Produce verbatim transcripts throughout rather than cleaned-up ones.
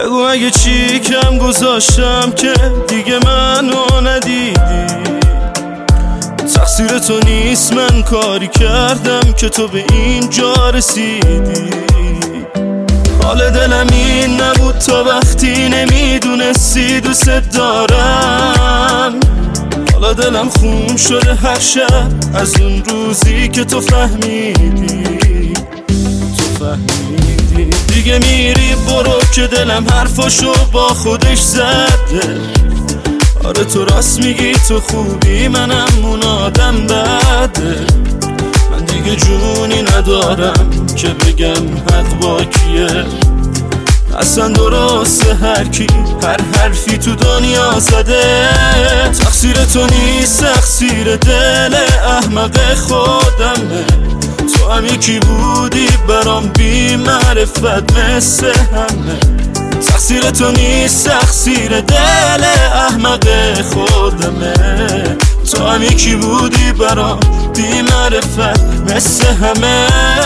بگو اگه چی کم گذاشتم که دیگه منو ندیدی. تقصیر تو نیست، من کاری کردم که تو به اینجا رسیدی. حال دلم این نبود تا وقتی نمیدونستی دوست دارم. حالا دلم خون شده هر شب از اون روزی که تو فهمیدی. تو فهمیدی دیگه میری برو که دلم حرفاشو با خودش زده. آره تو راست میگی، تو خوبی، منم اون آدم بده. من دیگه جونی ندارم که بگم حق با کیه. اصلا درسته هر کی هر حرفی تو دنیا زده. تقصیر تو نیست، تقصیر دل احمق خودمه. تو هم یکی بودی برام بی معرفت مثل همه. تقصیر تو نیست، تقصیر دل احمق خودمه. تو هم یکی بودی برام بی معرفت مثل همه.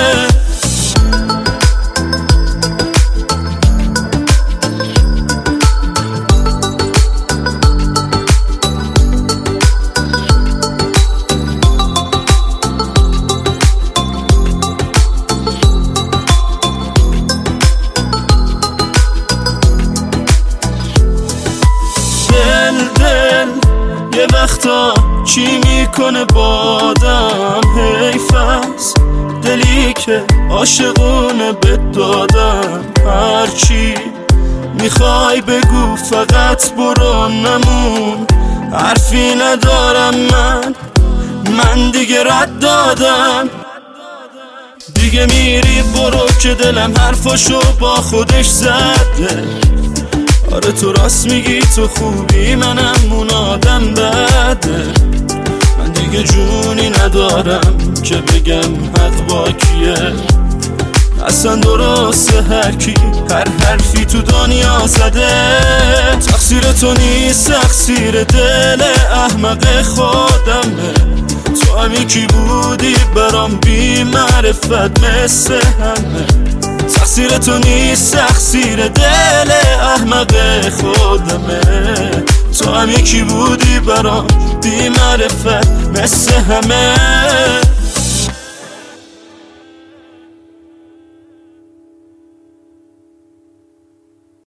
یه وقتا چی میکنه بادم، حیف است دلی که عاشقونه بهت دادم. هرچی میخوای بگو فقط برو نمون. حرفی ندارم من، من دیگه رد دادم. دیگه میری برو که دلم حرفاشو با خودش زده. آره تو راست میگی، تو خوبی، منم اون آدم بده. من دیگه جونی ندارم که بگم حق با کیه. اصلا درسته هر کی هر حرفی تو دنیا زده. تقصیر تو نیست، تقصیر دل احمق خودمه. تو هم یکی بودی برام بی معرفت مثل همه. تقصیر تو نیست، تقصیر دل احمق خودمه. تو هم یکی بودی برام بی معرفت مثل همه.